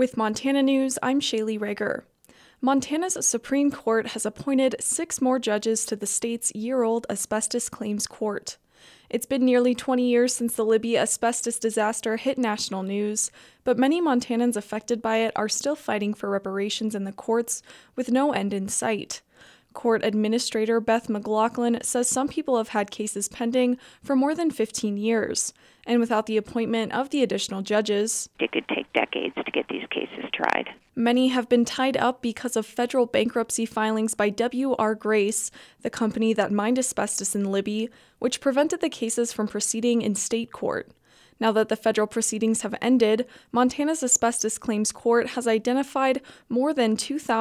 With Montana News, I'm Shaylee Rager. Montana's Supreme Court has appointed 6 more judges to the state's year-old asbestos claims court. It's been nearly 20 years since the Libby asbestos disaster hit national news, but many Montanans affected by it are still fighting for reparations in the courts with no end in sight. Court Administrator Beth McLaughlin says some people have had cases pending for more than 15 years, and without the appointment of the additional judges, it could take decades to get these cases tried. Many have been tied up because of federal bankruptcy filings by W.R. Grace, the company that mined asbestos in Libby, which prevented the cases from proceeding in state court. Now that the federal proceedings have ended, Montana's Asbestos Claims Court has identified more than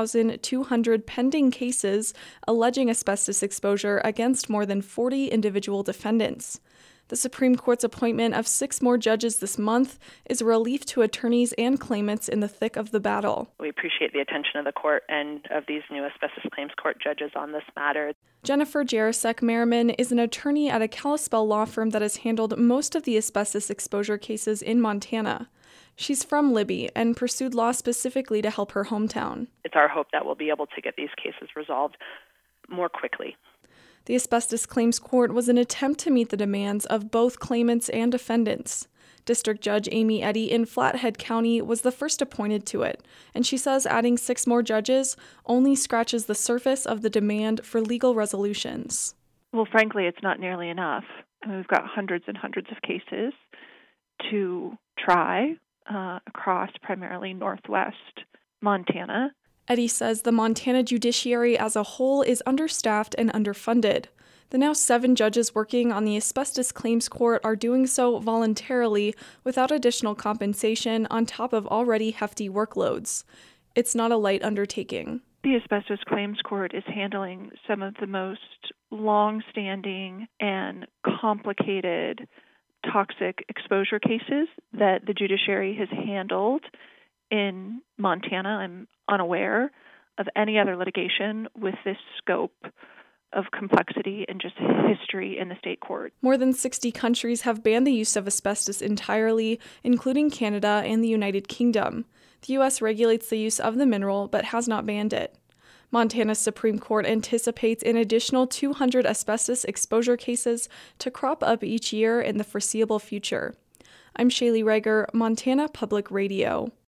2,200 pending cases alleging asbestos exposure against more than 40 individual defendants. The Supreme Court's appointment of 6 more judges this month is a relief to attorneys and claimants in the thick of the battle. We appreciate the attention of the court and of these new asbestos claims court judges on this matter. Jennifer Jarosek Merriman is an attorney at a Kalispell law firm that has handled most of the asbestos exposure cases in Montana. She's from Libby and pursued law specifically to help her hometown. It's our hope that we'll be able to get these cases resolved more quickly. The Asbestos Claims Court was an attempt to meet the demands of both claimants and defendants. District Judge Amy Eddy in Flathead County was the first appointed to it, and she says adding 6 more judges only scratches the surface of the demand for legal resolutions. Well, frankly, it's not nearly enough. We've got hundreds and hundreds of cases to try across primarily northwest Montana. Eddy says the Montana judiciary as a whole is understaffed and underfunded. The now 7 judges working on the Asbestos Claims Court are doing so voluntarily without additional compensation on top of already hefty workloads. It's not a light undertaking. The Asbestos Claims Court is handling some of the most long-standing and complicated toxic exposure cases that the judiciary has handled in Montana. I'm unaware of any other litigation with this scope of complexity and just history in the state court. More than 60 countries have banned the use of asbestos entirely, including Canada and the United Kingdom. The U.S. regulates the use of the mineral but has not banned it. Montana's Supreme Court anticipates an additional 200 asbestos exposure cases to crop up each year in the foreseeable future. I'm Shaylee Rager, Montana Public Radio.